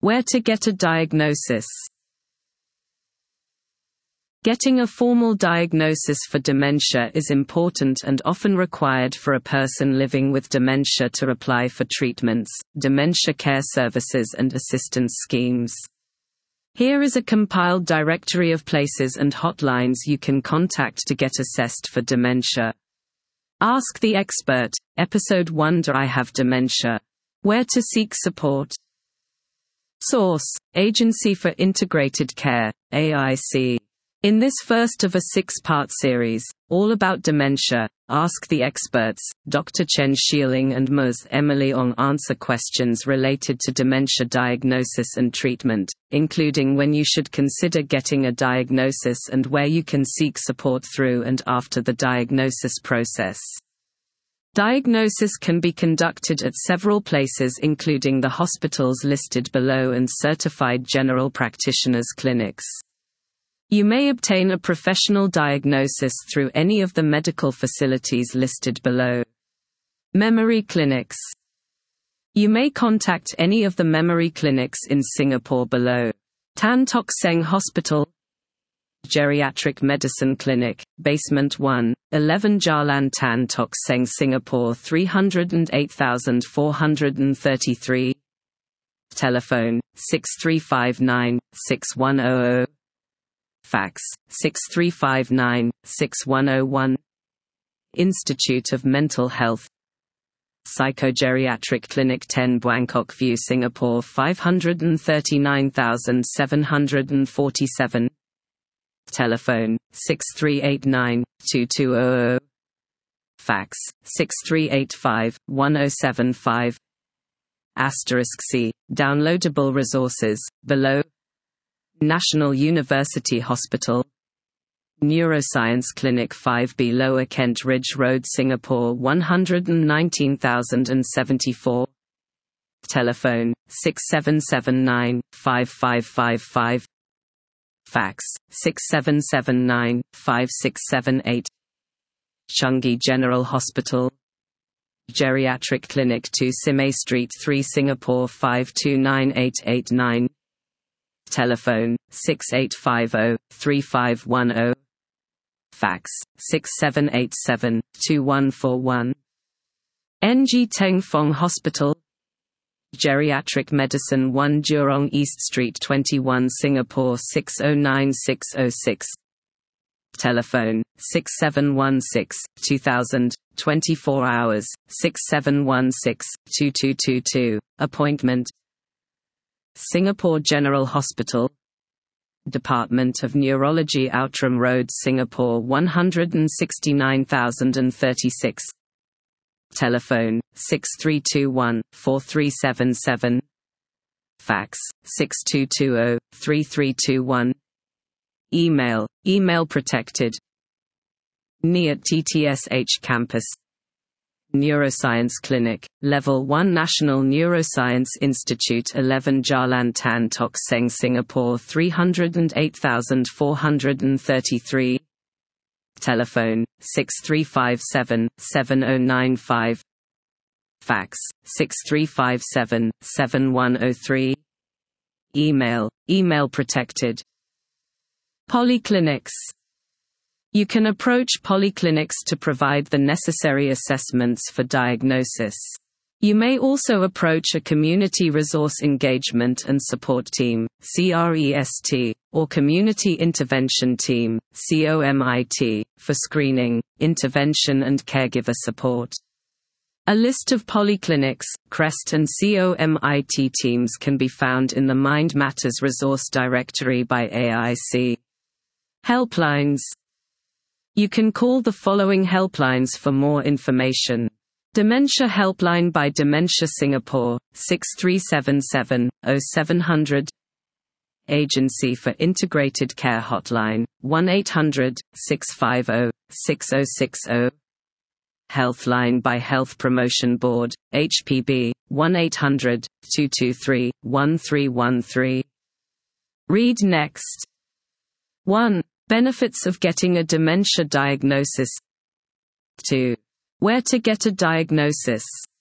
Where to get a diagnosis. Getting a formal diagnosis for dementia is important and often required for a person living with dementia to apply for treatments, dementia care services and assistance schemes. Here is a compiled directory of places and hotlines you can contact to get assessed for dementia. Ask the Expert, Episode 1. Do I have dementia? Where to seek support. Source: Agency for Integrated Care, AIC. In this first of a 6-part series, all about dementia, Ask the Experts, Dr. Chen Shieling and Ms. Emily Ong answer questions related to dementia diagnosis and treatment, including when you should consider getting a diagnosis and where you can seek support through and after the diagnosis process. Diagnosis can be conducted at several places including the hospitals listed below and certified general practitioners' clinics. You may obtain a professional diagnosis through any of the medical facilities listed below. Memory clinics. You may contact any of the memory clinics in Singapore below. Tan Tock Seng Hospital, Geriatric Medicine Clinic, Basement 1, 11 Jalan Tan Tock Seng, Singapore 308433. Telephone, 6359-6100. Fax, 6359-6101. Institute of Mental Health, Psychogeriatric Clinic 10 Buangkok View, Singapore 539747. Telephone, 6389-2200. Fax, 6385-1075. *C. Downloadable resources, below. National University Hospital, Neuroscience Clinic 5B, Lower Kent Ridge Road, Singapore 119074. Telephone, 6779-5555. Fax, 6779-5678. Changi General Hospital, Geriatric Clinic 2, Simei Street 3, Singapore 529889. Telephone, 6850-3510. Fax, 6787-2141. NG Teng Fong Hospital, Geriatric Medicine 1, Jurong East Street 21, Singapore 609606. Telephone, 6716-2000, 24 hours, 6716-2222. Appointment. Singapore General Hospital, Department of Neurology, Outram Road, Singapore 169036. Telephone, 6321-4377. Fax, 6220-3321. Email protected. NIAT TTSH Campus, Neuroscience Clinic, Level 1, National Neuroscience Institute, 11 Jalan Tan Tock Seng, Singapore 308433. Telephone, 6357-7095. Fax, 6357-7103. Email protected. Polyclinics. You can approach polyclinics to provide the necessary assessments for diagnosis. You may also approach a Community Resource Engagement and Support Team, CREST, or Community Intervention Team, COMIT, for screening, intervention and caregiver support. A list of polyclinics, CREST and COMIT teams can be found in the Mind Matters Resource Directory by AIC. Helplines. You can call the following helplines for more information. Dementia Helpline by Dementia Singapore, 6377-0700. Agency for Integrated Care Hotline, 1-800-650-6060. Healthline by Health Promotion Board, HPB, 1-800-223-1313. Read next. 1. Benefits of getting a dementia diagnosis. 2. Where to get a diagnosis.